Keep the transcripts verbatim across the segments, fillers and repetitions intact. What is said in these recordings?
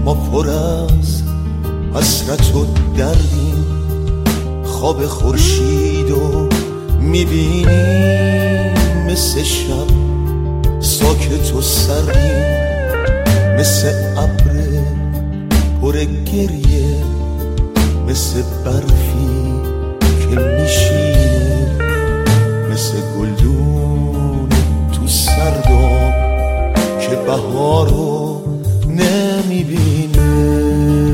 ما پر از حسرت و دردیم، خواب خورشیدو میبینیم مثل شب ساکت و سردیم، مثل ابر پر گریه، مثل برفی که میشینه، مثل گلدون تو سرداب که بهارو نمیبینه.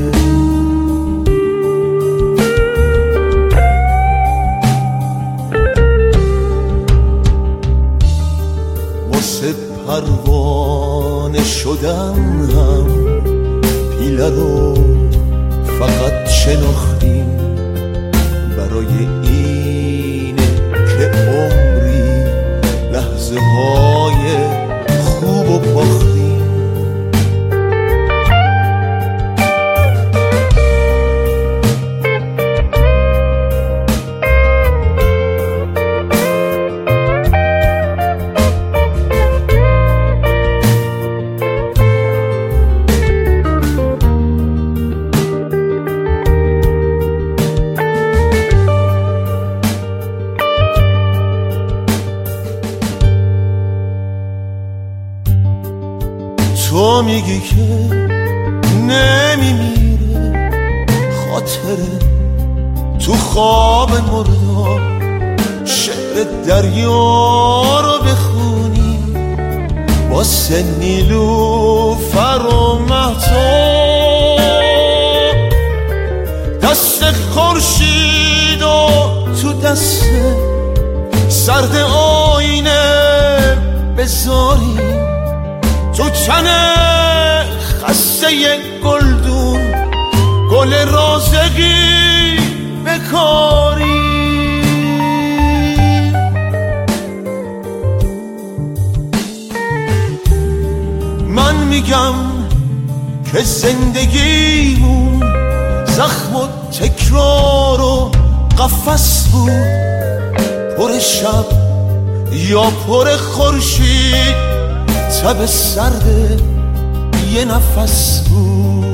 واسه پروانه شدن هم پیله رو فقط شناختیم، برای اینه که عمری لحظه های خوب و باختیم. تو میگی که نمیمیره خاطره تو خواب مردار، شعر دریا رو بخونی واسه نیلوفر و مهتاب، دست خورشید و تو دست سرد آینه بذاری، تو چنه خسته گلدون گل رازگی بکاری. من میگم که زندگیمون زخم و تکرار و قفس بود، پر شب یا پر خورشید، شب سرد یه نفس بود.